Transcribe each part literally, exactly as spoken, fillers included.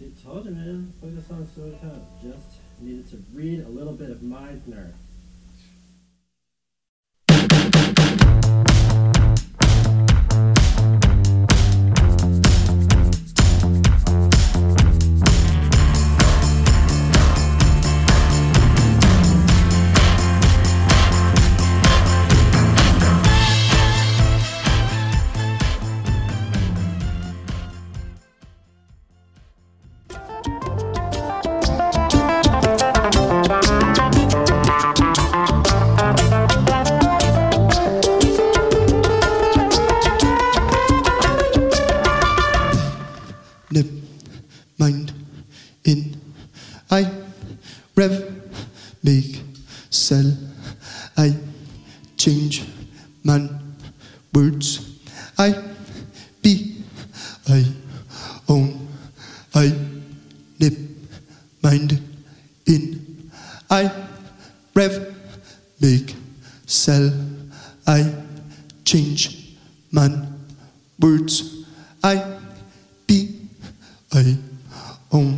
Told you, man. Play the song so it just needed to read a little bit of Meisner. Mind in I rev make sell I change man words I be I own I nip mind in I rev make sell I change man words I be I own,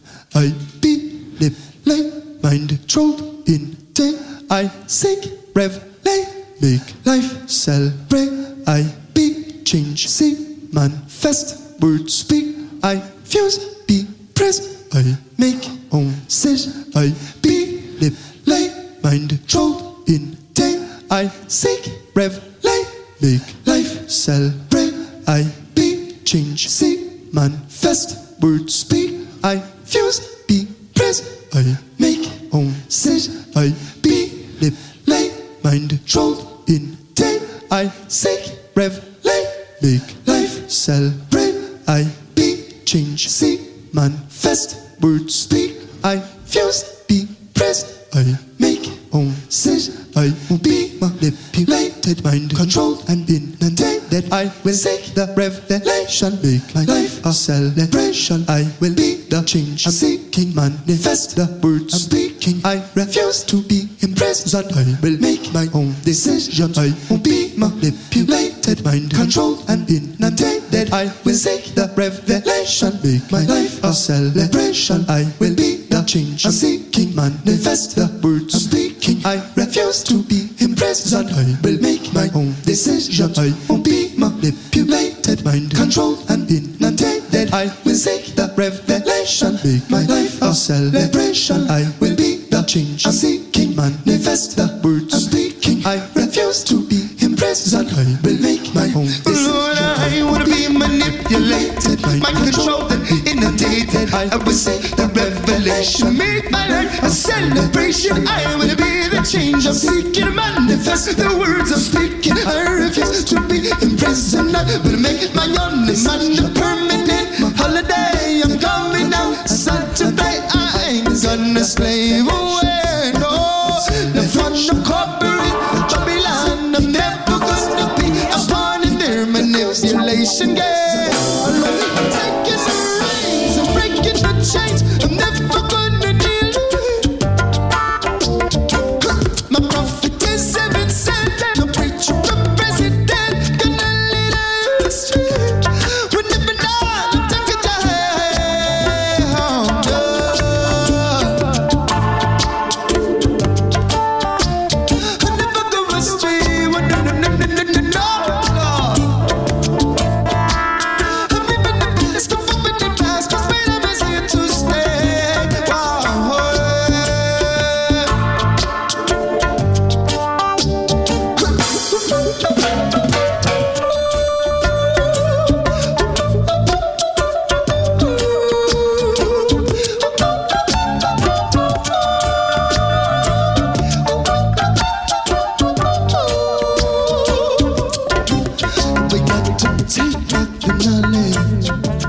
I be, live, lay, mind, trolled, in, day, I sink, rev, lay, make, life, celebrate, I be, change, see, manifest, word, speak, I fuse, be, press, I make, own, sit, I be, live, lay, mind, trolled, in, day, I sink, rev, lay, make, life, celebrate, I be, change, see, manifest, word, speak, I fuse, be, press, I make, own, sit, I be, lip, lay, mind, trolled, in, day, I sink, rev, lay, make, life, celebrate, I be, change, see, manifest, word, speak, I fuse, be, press, I make, own, sit, I will be manipulated, mind, controlled, and in and day that I will seek the revelation, make my life a celebration, I will be the change I'm seeking, manifest the words I'm speaking, I refuse to be imprisoned, I will make my own decisions, I won't be manipulated, mind, controlled, and in and day that I will seek the revelation, make my life a celebration, I will be the change I'm seeking, manifest the words I'm speaking, I refuse to be imprisoned, I will make my own decisions, I won't be manipulated, mind, controlled, and in and day that I will seek the revelation, make my life a celebration, I will be the change I'm seeking, manifest the words I'm speaking, I refuse to be imprisoned, I will make my own decisions. Lord, I wanna be manipulated, mind controlled, and inundated, I will seek the revelation, make my life a celebration, I will be the change I'm seeking, manifest the words I'm speaking, I refuse to be imprisoned, I will make my own demand a permanent holiday, I'm coming out Saturday, I ain't gonna slave away, no, the front of corporate Babylon, I'm never gonna be a pawn in their manipulation game, I'm taking the reins, I'm breaking the chains, I'm never gonna kneel. My prophet is heaven sent, no preacher or president gonna lead us straight. We never know, take it down. I never go astray. No, no, no, no, no, no, no. I'm living the best of the past, 'cause freedom is here to stay. Wow. We got to take back the knowledge,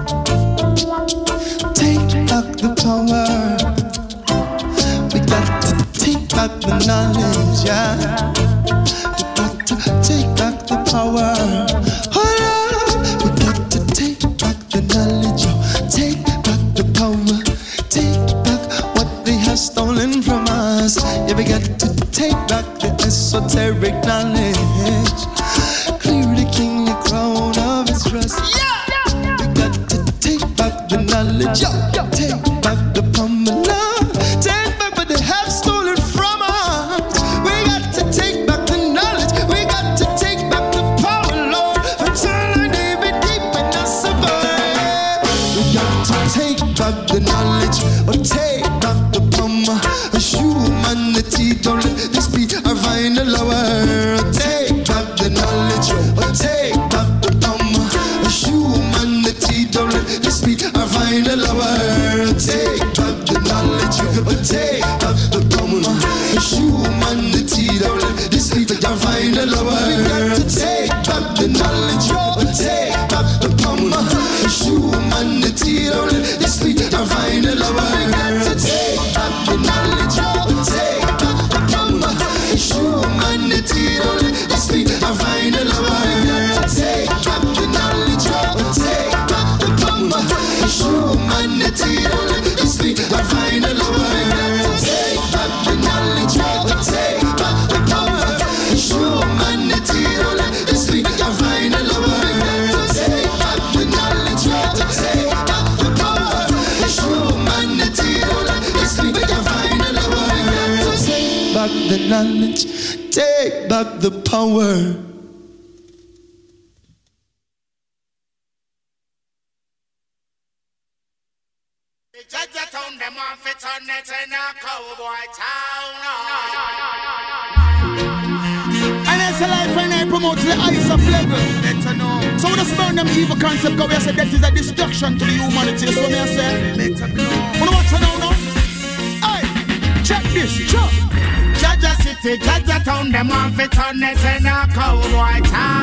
take back the power. We got to take back the knowledge, yeah. We got to take back the power. Hold on, we got to take back the knowledge, yo. Take back the power, take back what they have stolen from us. Yeah, we got to take back the esoteric knowledge, clear the kingly crown of its trust. Yeah, we got to take back the knowledge. knowledge. Yo, yo, take back the Pamela. Take back what they have stolen from us. We got to take back the knowledge. We got to take back the power, Lord. Until I leave it deep in the survive. We got to take back the knowledge. Or take back the Pamela. Humanity, don't let this be our final hour. Take back the knowledge. Or take back the Pamela. Humanity, don't let this be our final hour. Take back the knowledge. Or take back the Pamela. Humanity, don't let this be our final hour. We got to take back the knowledge. Or take back the Pamela. Humanity, don't let this be our final hour. We got to take back the knowledge. Take back the Pamela. Humanity, don't let this be our final hour. We got to take back the knowledge. Take back the Pamela. Humanity, don't let this be our final hour. We got to take back the knowledge. Take back the Pamela. Humanity, don't let this be our final hour. We got to take back the knowledge. Take back the Pamela. Humanity, don't let this be our final hour. We got to take back the knowledge. Take back the power. Town, them off it on it in a cowboy town. And it's a life when I promote the ice of level. Better know. So when I burn them evil concept, go, we say that is a destruction to the humanity. So me I say, better know. Wanna watch it now, no? Hey, check this, check. Jaja City, Jaja Town, them off it on it in a cowboy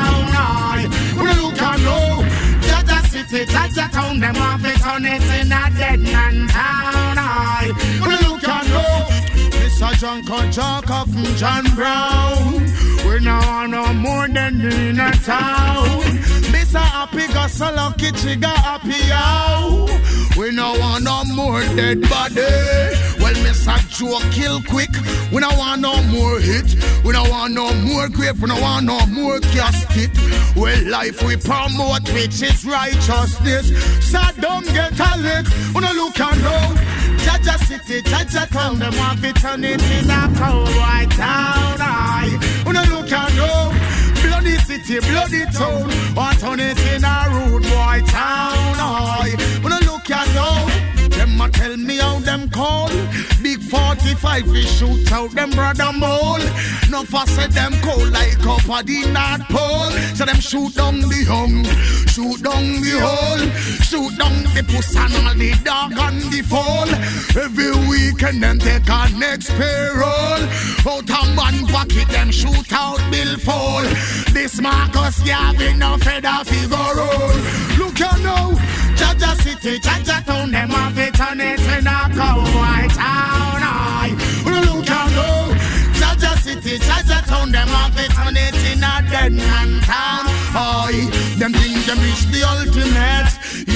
town. Wanna look and know. Jaja City, Jaja Town, them off it on it in a dead man town. I wanna look and know. Mister John Kojaka from John Brown. We now want no more than in a town. Mister Happy got so lucky, trigger happy out. We now want no more dead body. Well, Mister Joe kill quick. We don't want no more hit. We don't want no more grave. We don't want no more casket. Well, life we promote, which is righteousness. So don't get a lick. We don't look and know. Jaja City, Jaja Town, them want to turn it in a cowboy town. I we don't look and know. Bloody city, bloody town, want turn it in a rude boy town. I we don't look and know. Them a tell me how them call. Big forty-five we shoot out them brother mole. No fuss at them cold like up at the North Pole. So them shoot down the young, shoot down the hole, shoot down the puss and all the dog and the fall. Every weekend them take a next payroll. Out a man pocket them shoot out bill fall. This Marcus Gavin no feather figure roll. Look you now, Jaja City, Jaja Town, them have it on it in a cowboy town. I look you know, Jaja City, Jaja Town, them have it on it in a dead man town. I them think them reach the ultimate,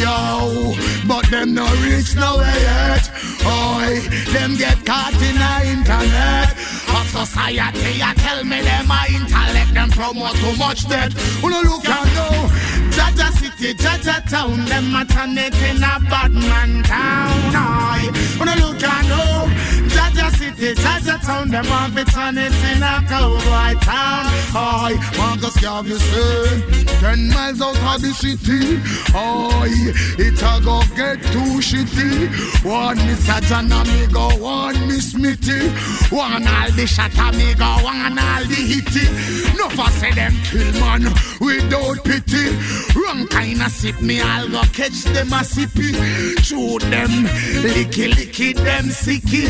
yo, but them no reach nowhere yet. I them get caught in the internet. Of society, I tell me them my intellect, them promote too much dead. Wanna look and know, Jaja City, Jaja Town, them a turn it in a bad man town. I wanna look and know, Jaja City, Jaja Town, them a be turn it in a cowboy town. I Marcus Garvey say, ten miles out of the city, I it a go get too shitty. One Mister John amigo, one Miss Mitty, one all the shot amigo, one all the hitty. No for say them kill man without pity. Wrong kind of sip me, I'll go catch them a sippy. Shoot them, licky licky them sicky.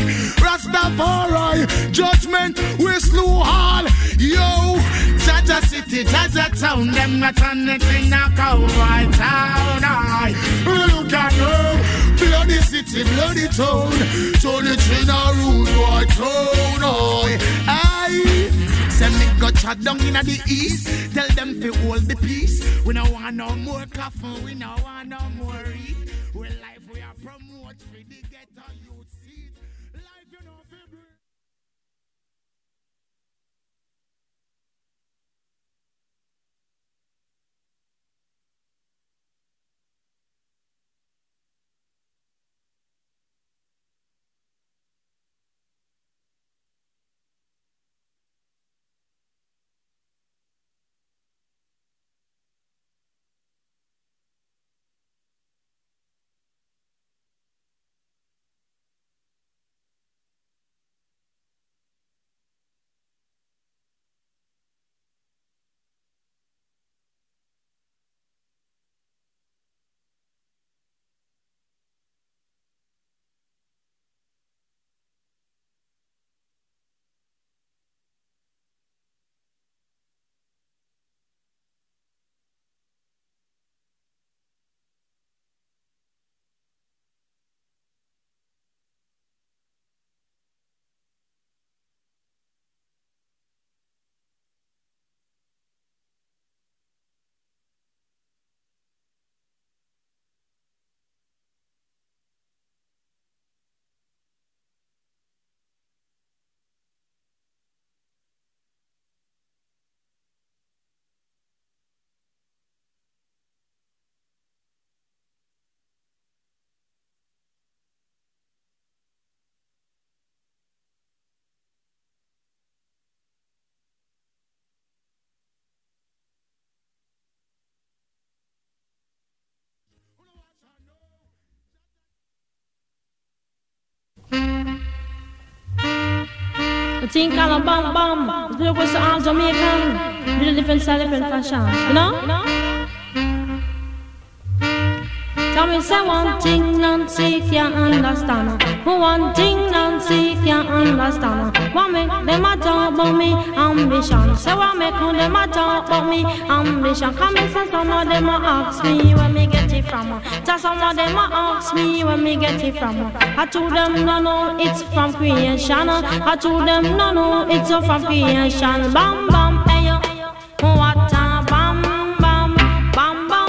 Rastafari, judgment, we slew all. Yo, Jaja City, Jaja Town, them not on it in a cowboy town. I look at you, bloody city, bloody town. Turn it in a rude boy town. I send me go chat down in the east. Tell them to hold the peace. We don't want no more coffee, we don't want no more eat. We life we are promote, we get a youth seat. Life you know, baby. The thing called a bam bam. The people was all Jamaican. With a different style, different fashion. You know? You know? Tell me say one thing Nancy can't understand. One thing Nancy can't understand. What make them a talk about me ambition? Say what make them a talk about me ambition? Come and say some of them a ask me where me get it from. Tell some of them a ask me where me get it from. I told them no no it's from creation. I told them no no it's from creation. Bam bam hey yo, what a bam bam bam bam.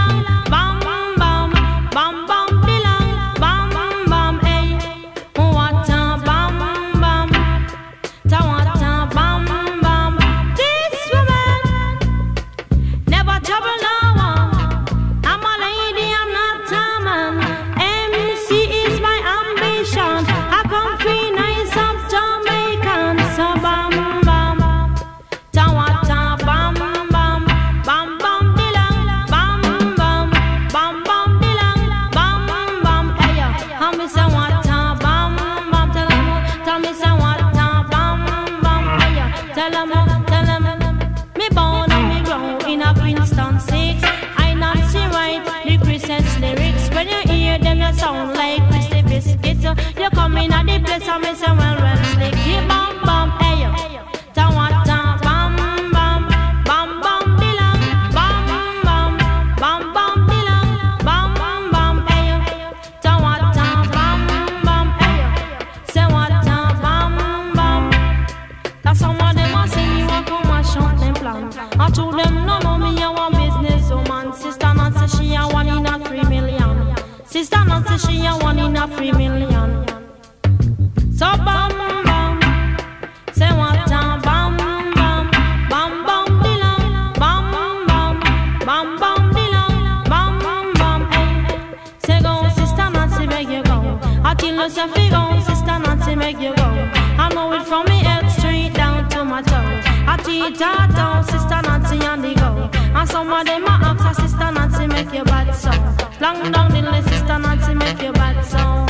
Sound like Christy Biscuits. You come in at the place and me say well well slick. Hey bam bam hey yo, ta wa ta bam bam bam bam bilang bam bam bam bam bilang bam bam hey yo, ta wa ta bam bam hey yo, say wa ta bam bam. That's some of them a say you a come a short them plan. I told them no no me a one business woman. Sister not say she a one in a three million. Sister not say she a one in a three million. So bam bam, say what a bam bam, bam bam bilang, bam bam, bam bam bilang, bam bam hey. Say go sister Nancy make you go. I tell you say fi go sister Nancy make you go. I know it from me head straight down to my toes. I teach her down sister Nancy on the go. And some of them a ask her sister Nancy make you bad so. Long down the list, sister Nancy make you bad sound.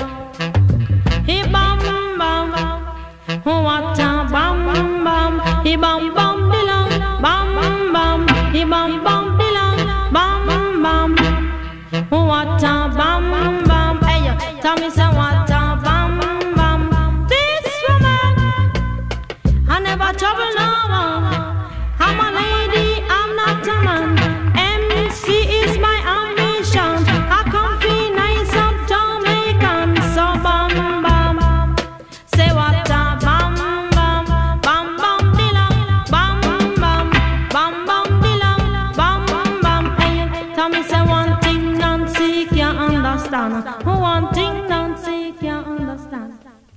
He bam bam, what a bam bam. He bam bam bilang, bam bam. He bam bam bilang, bam bam. What a bam bam. Hey yo, tell me say what a bam bam. This woman, I never trouble no one. I'm a lady, I'm not a man. M C is my ambition. One thing Nancy can't understand.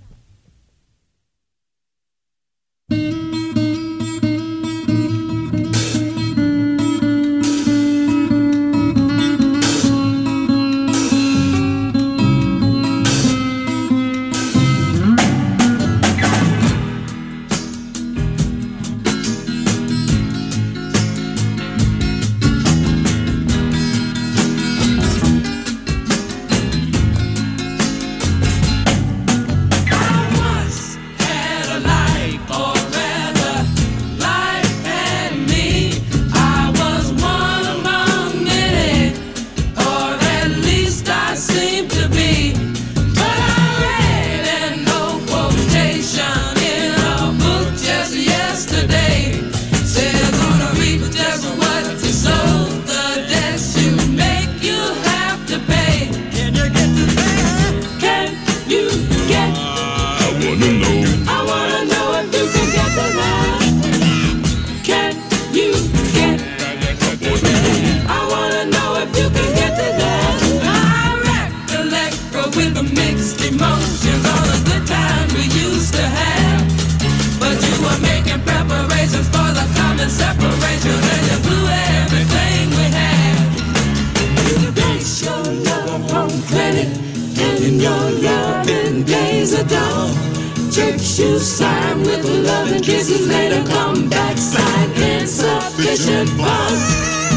Church shoes sign with love and kisses later come back sign insufficient funds.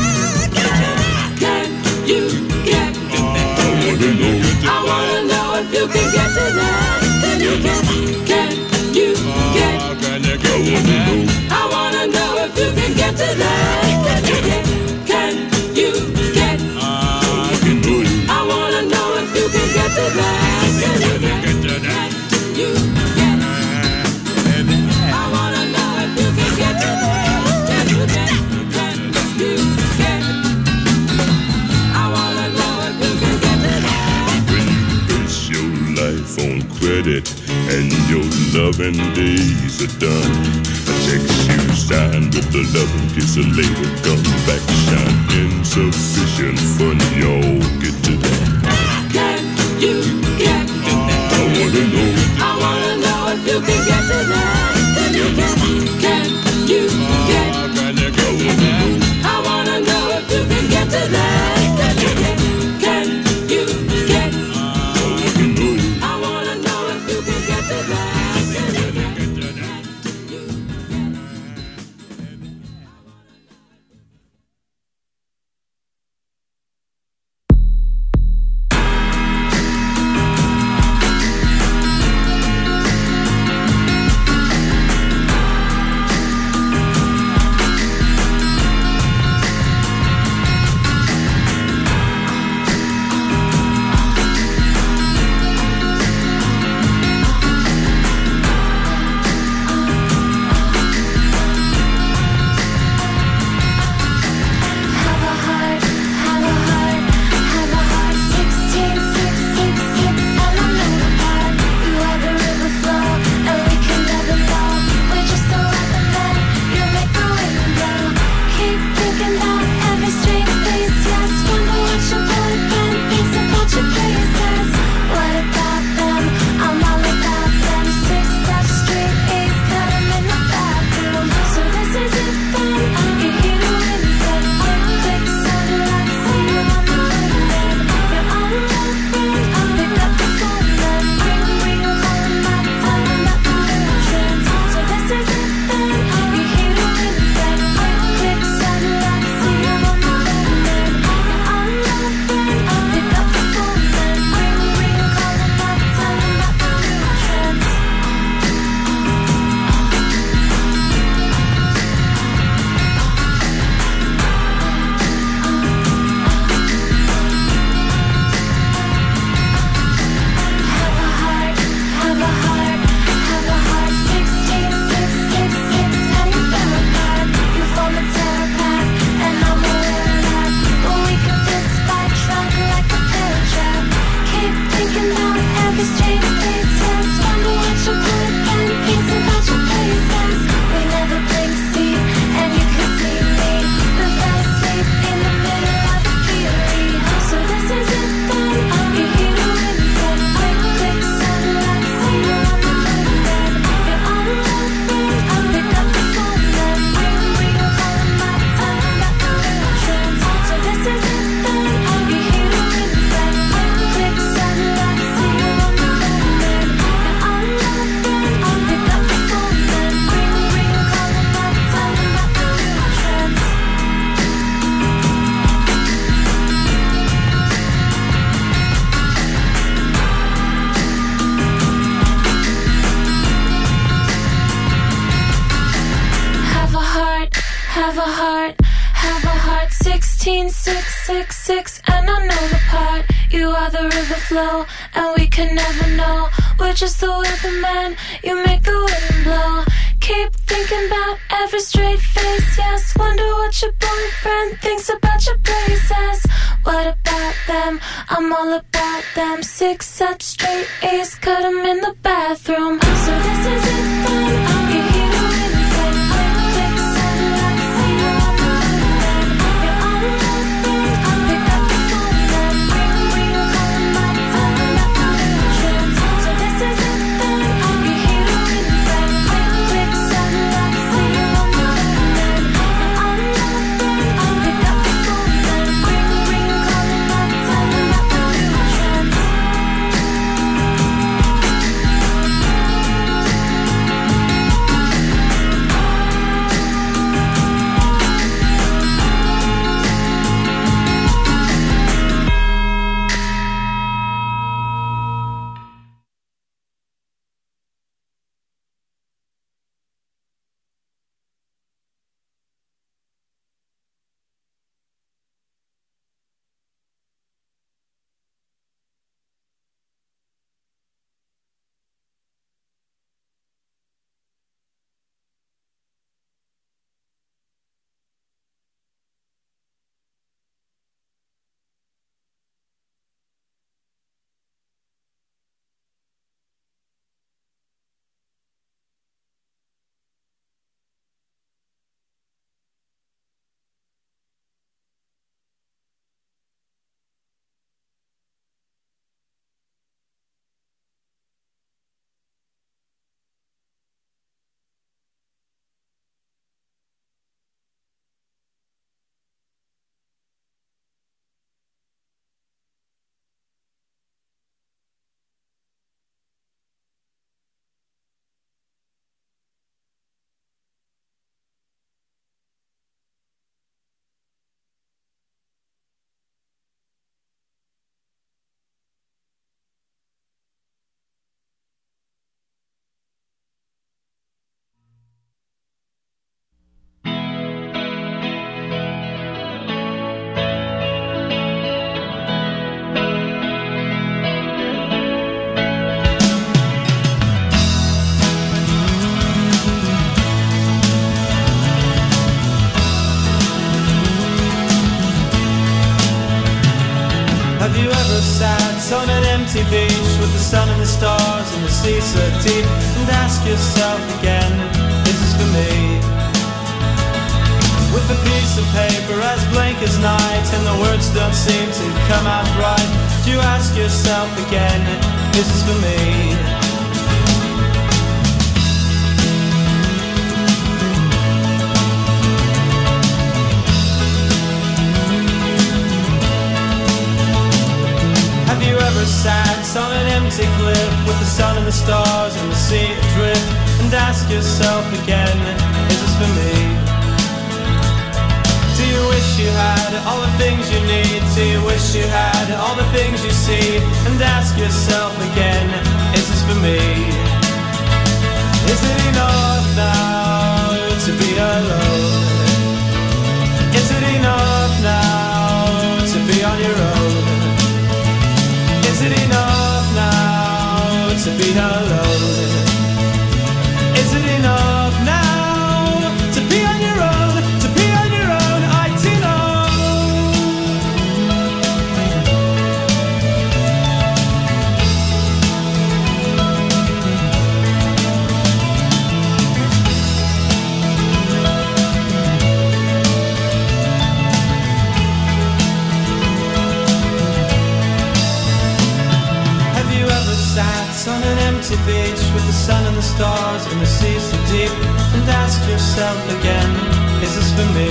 Can you get? I wanna know if you can get to that. Can you get? Can you get? that? Can you get to that? You get. I wanna know if you can get to that. Can you get? Can you get? I wanna know if you can get to that. When you base your life on credit and your loving days are done, a text you sign with the loving kiss a later come back shine. Insufficient fun, y'all get to that. Can you get? I wanna know. I wanna know if you can get to that. Can you get? Can you get? I wanna know if you can get to that. Can you get? Can you get? I wanna know if you can get to that. Can you get? Have a heart, have a heart, sixteen six six six, and I know the part. You are the river flow, and we can never know. We're just the weatherman, you make the wind blow. Keep thinking about every straight face, yes. Wonder what your boyfriend thinks about your braces. What about them? I'm all about them. Six such straight A's, cut them in the bathroom. So this is it then, you hear the wind then. Click sunlight, see you on the wind. You're on the phone, pick up the phone then. Ring, ring, call my phone, not my entrance. So this is it then, you hear the wind then. Click sunlight, see you on the wind. You're on the phone, pick up the phone then. Ring, ring, call my phone, not my entrance. empty beach with the sun and the stars and the sea so deep, and ask yourself again, is this for me? With a piece of paper as blank as night and the words don't seem to come out right, do you ask yourself again, is this for me? Have you ever sat on an empty cliff with the sun and the stars and the sea adrift, and ask yourself again, is this for me? Do you wish you had all the things you need? Do you wish you had all the things you see? And ask yourself again, is this for me? Is it enough now to be alone? Is it enough now to be on your own? Is it enough now to be alone? Is it enough now to be on your own? To be on your own? On an empty beach with the sun and the stars and the sea so deep, and ask yourself again, is this for me?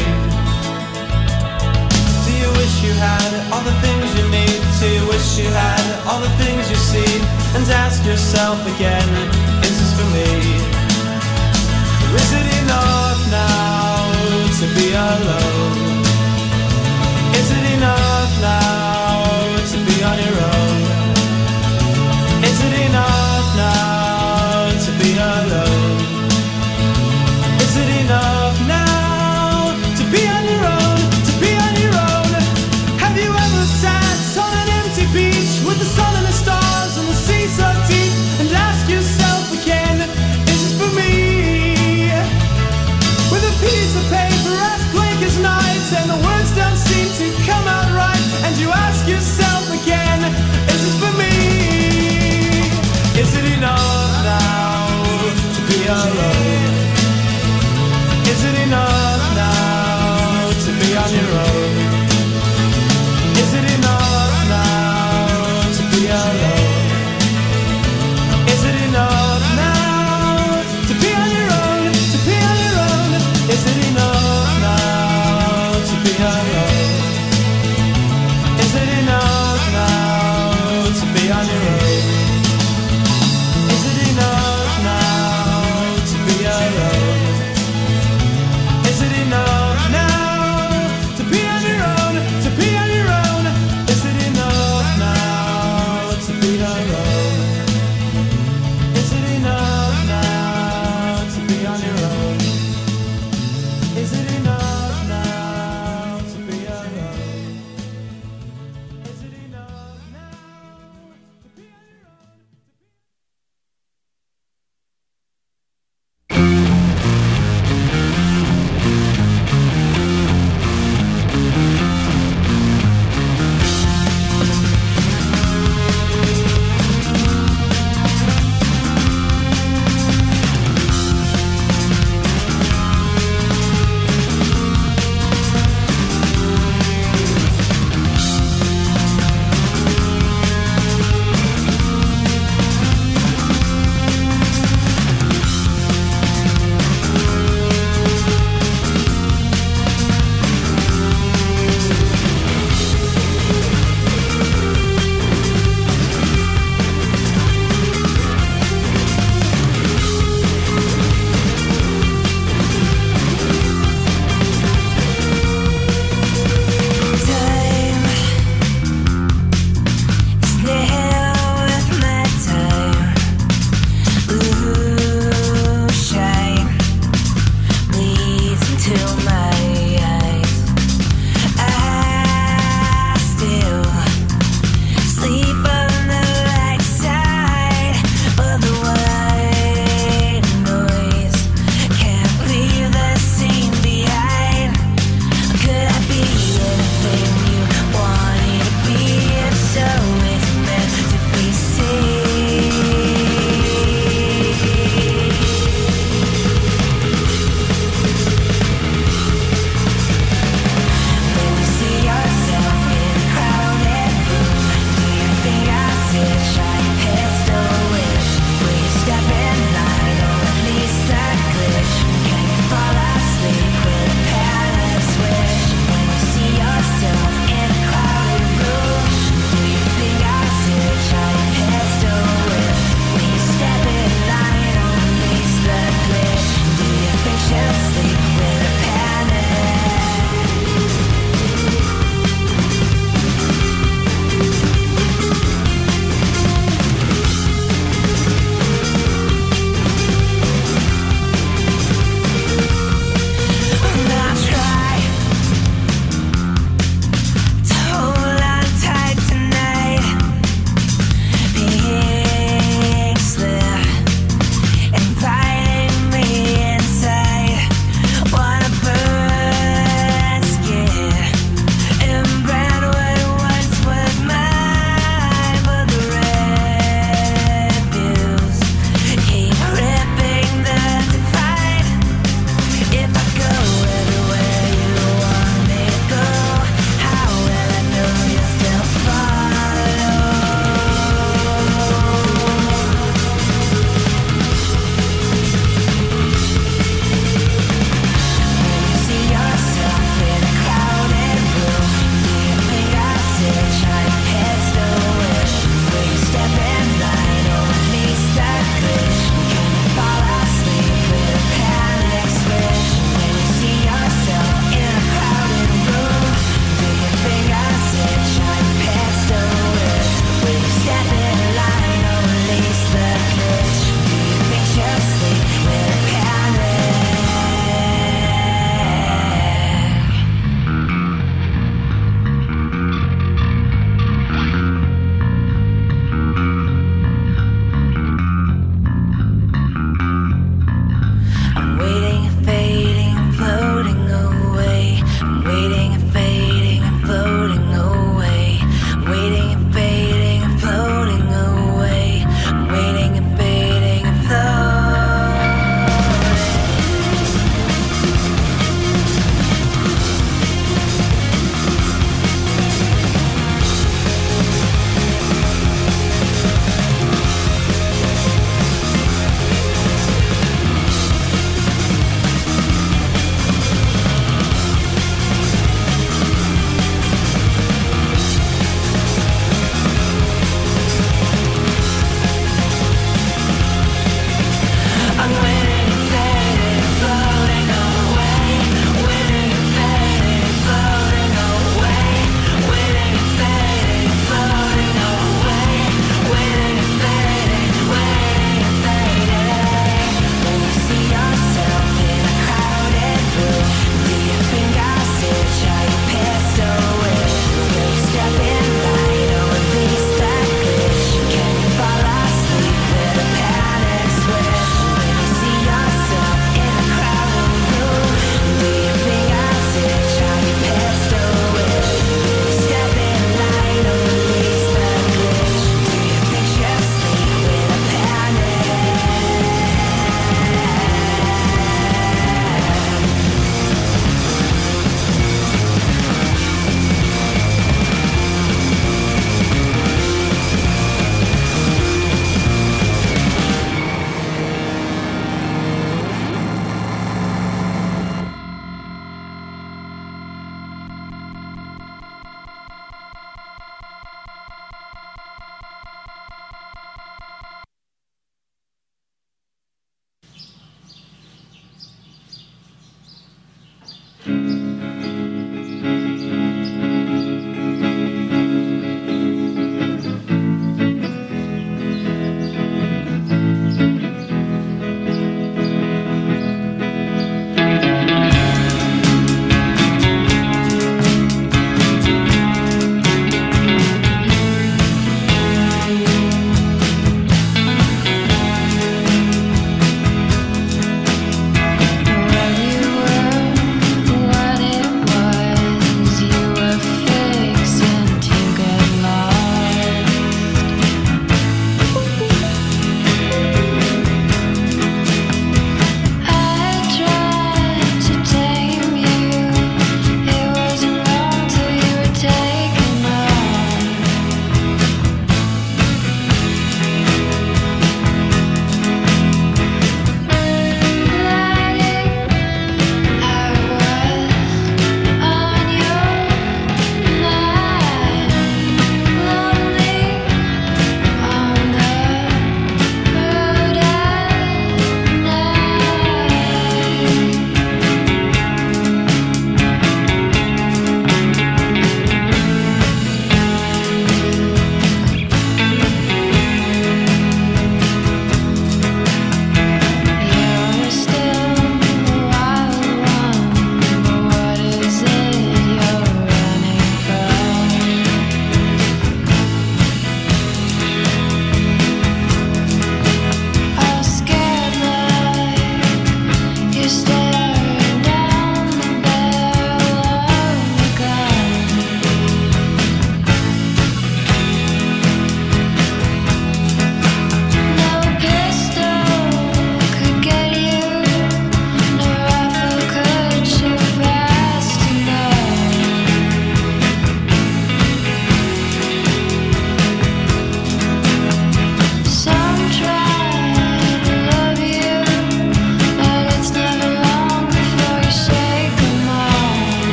Do you wish you had all the things you need? Do you wish you had all the things you see? And ask yourself again, is this for me? Or is it enough now to be alone? Is it enough now to be on your own? Is it enough now to be alone? Is it enough now to be on your own? To be on your own? Have you ever sat on an empty beach with the sun and the stars and the sea so deep, and ask yourself again, is this for me? With a piece of paper as blank as night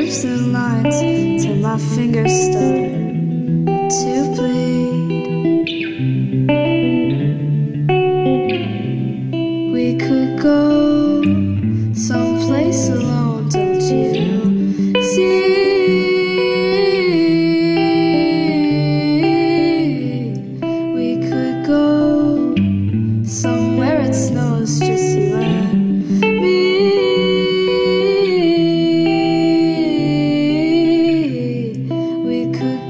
shapes and lines till my fingers start to bleed. We could go someplace alone, don't you see? We could go somewhere it snows, just you and me. We could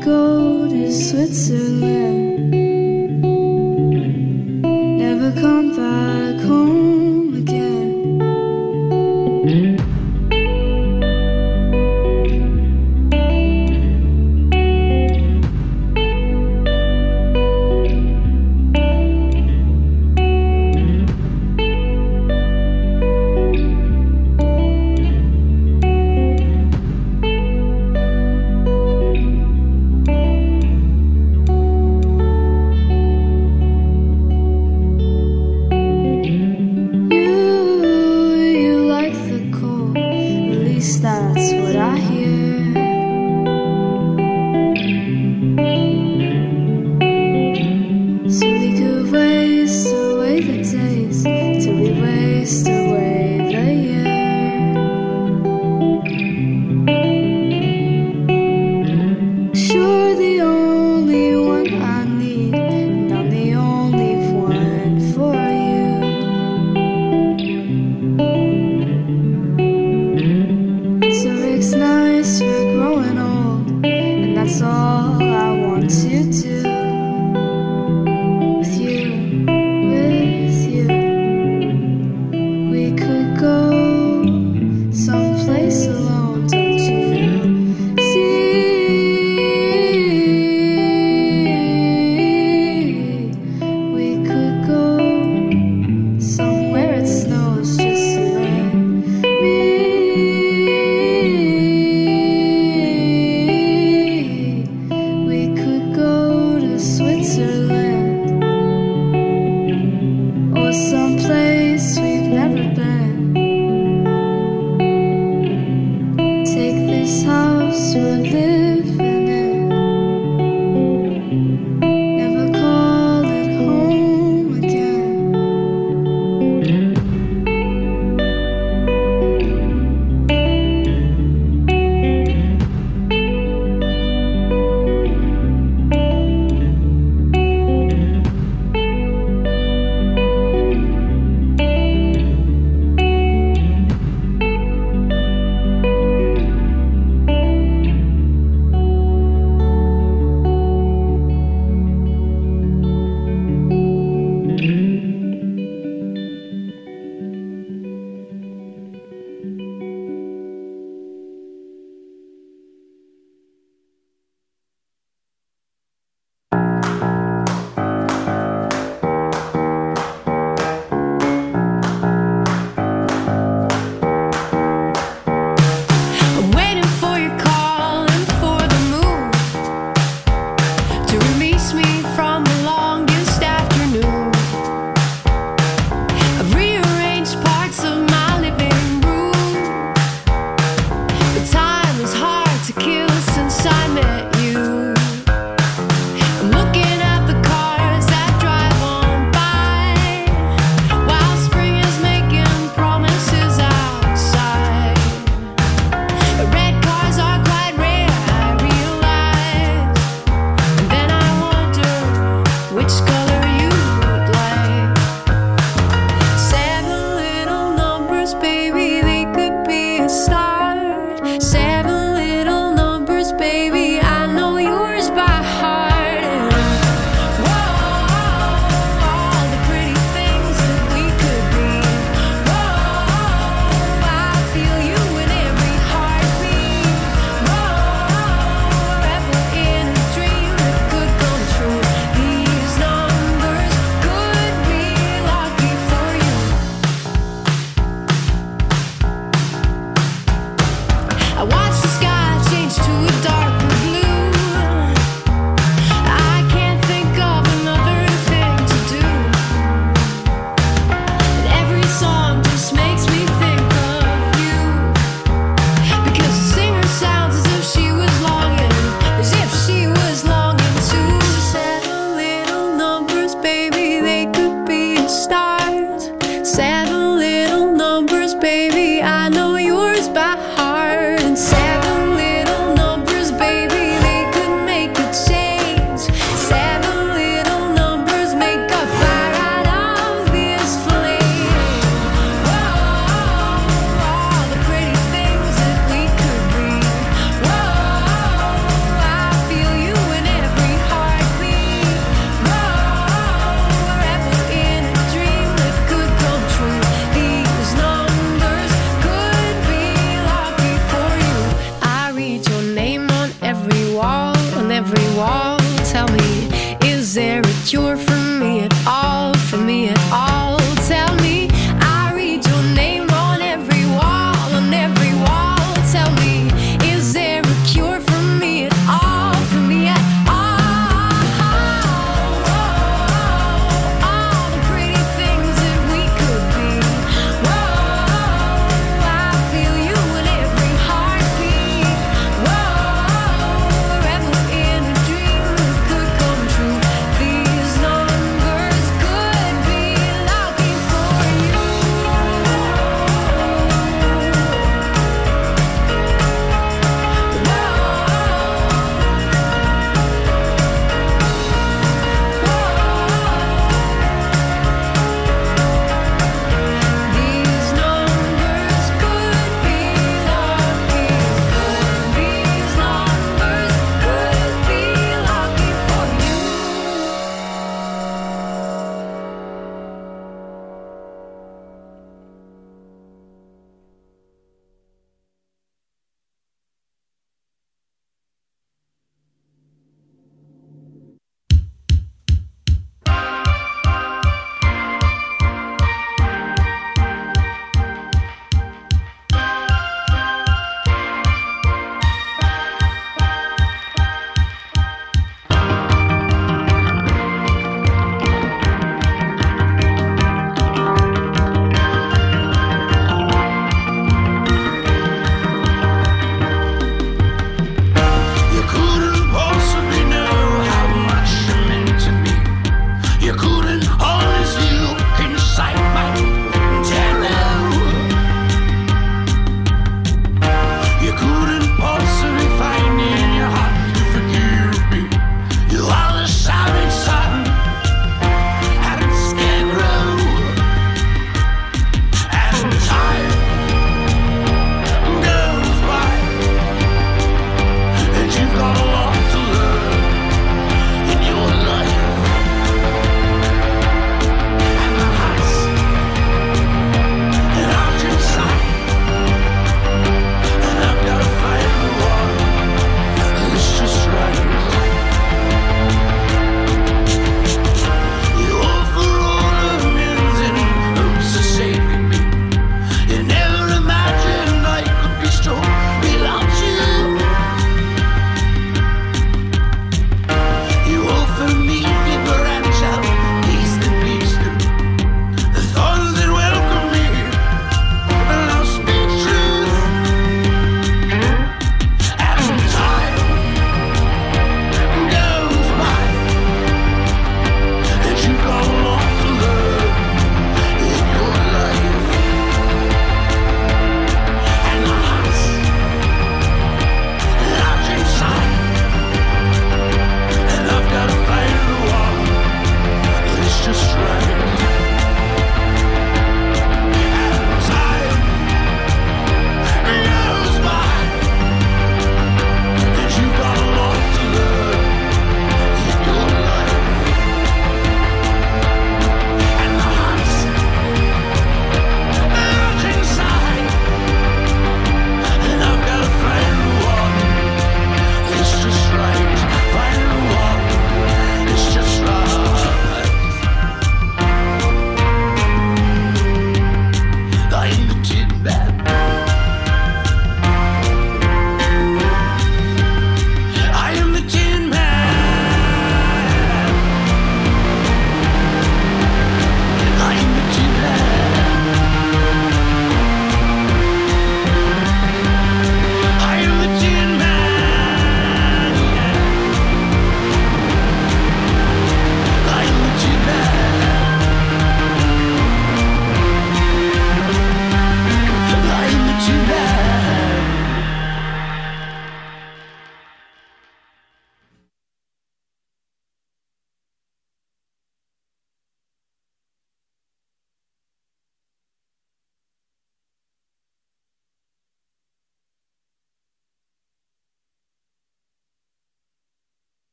cure for me at all, for me at all. Tell me, I read your name on every wall, on every wall. Tell me, is there a cure for me at all, for me at all? All the pretty things that we could be. Whoa, I feel you in every heartbeat. Whoa, forever in a dream that could come true. These numbers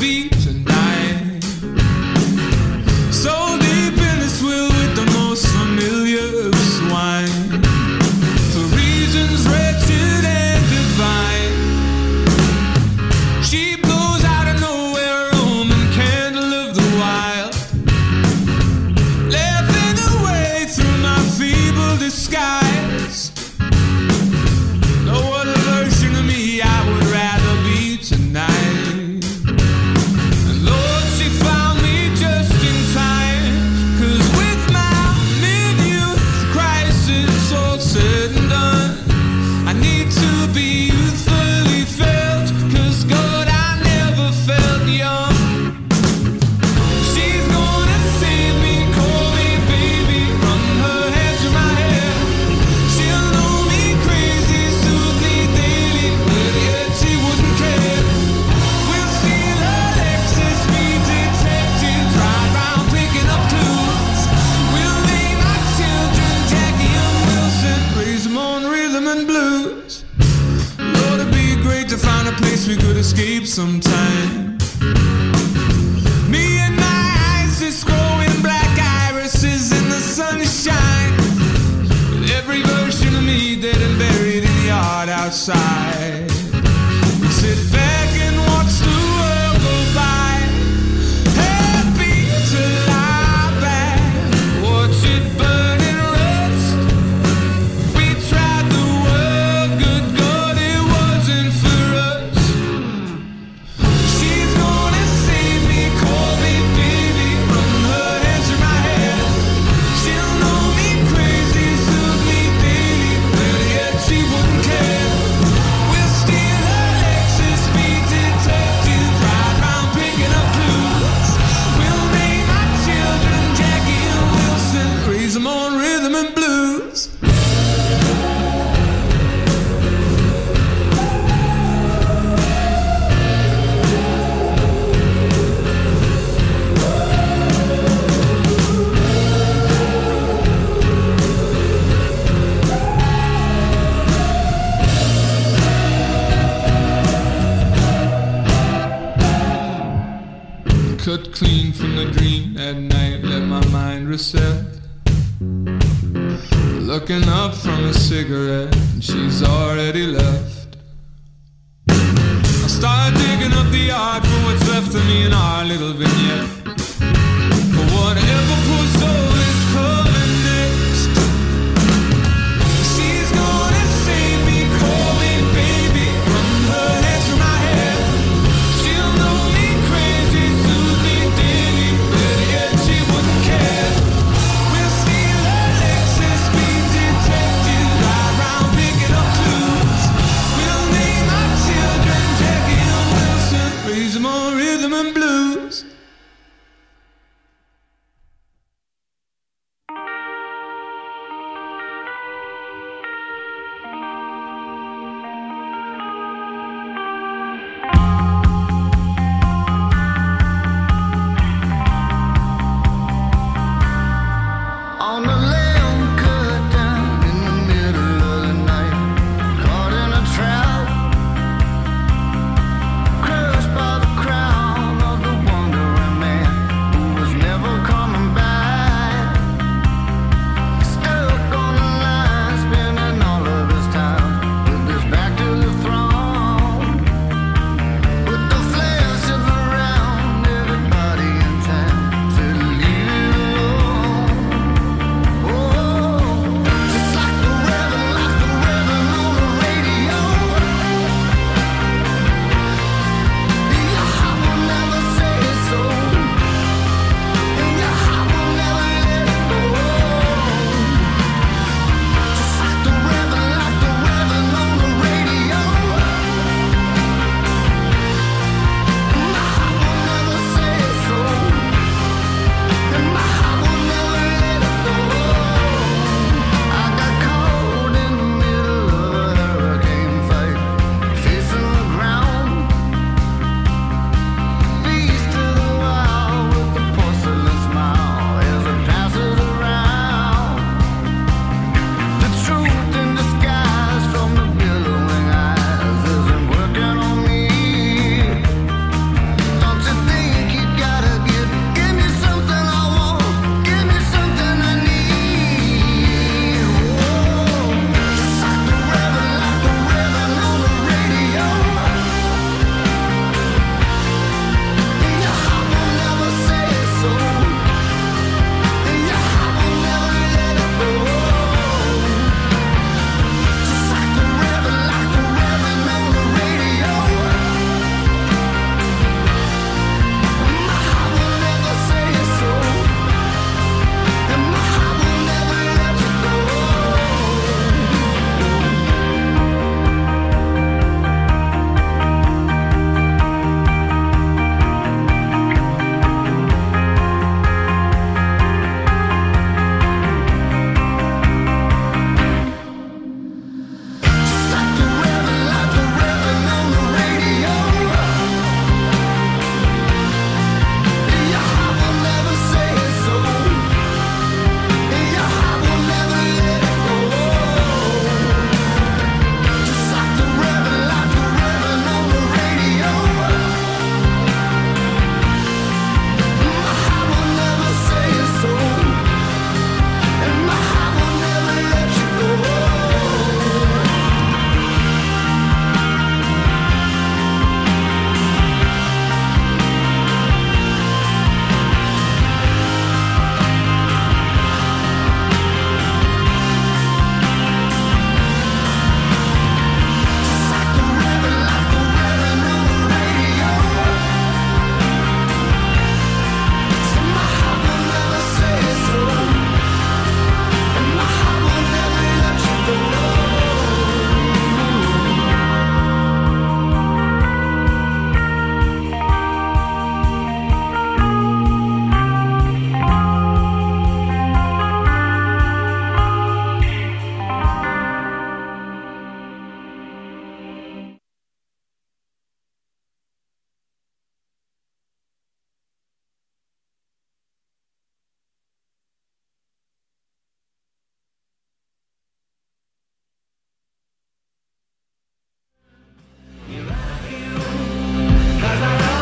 be tonight. So deep in the swill with the most familiar of swine, for reasons wretched and divine. She blows out of nowhere, Roman candle of the wild, laughing away through my feeble disguise. No other version of me I would rather be tonight. And Lord, she found me just in time, 'cause with my mid-youth crisis all said and done, I need to be youthfully felt, 'cause God, I never felt young. She's gonna save me, call me baby, run her hands through my hair. She'll know me crazy, soothe me daily, but yet she wouldn't care. We'll steal her Lexus, be detectives, ride round picking up clues. We'll name our children Jackie and Wilson, raise them on rhythm and blues. Lord, it'd be great to find a place we could escape sometime. Me and my eyes just growing black irises in the sunshine, with every version of me dead and buried in the yard outside. We sit back and watch the world go by, happy to lie back, watch it burn and rust. We tried the world, good God, it wasn't for us. She's gonna save me, call me baby, run her hands through my hair. She'll know me crazy, soothe me daily, but yet she wouldn't care. We'll steal her Lexus, be detectives, ride round picking up clues. We'll name our children Jackie and Wilson, raise them on rhythm and blues. Cut clean from the dream at night, let my mind reset. Looking up from a cigarette, and she's already left. I start digging up the art for what's left of me in our little vignette.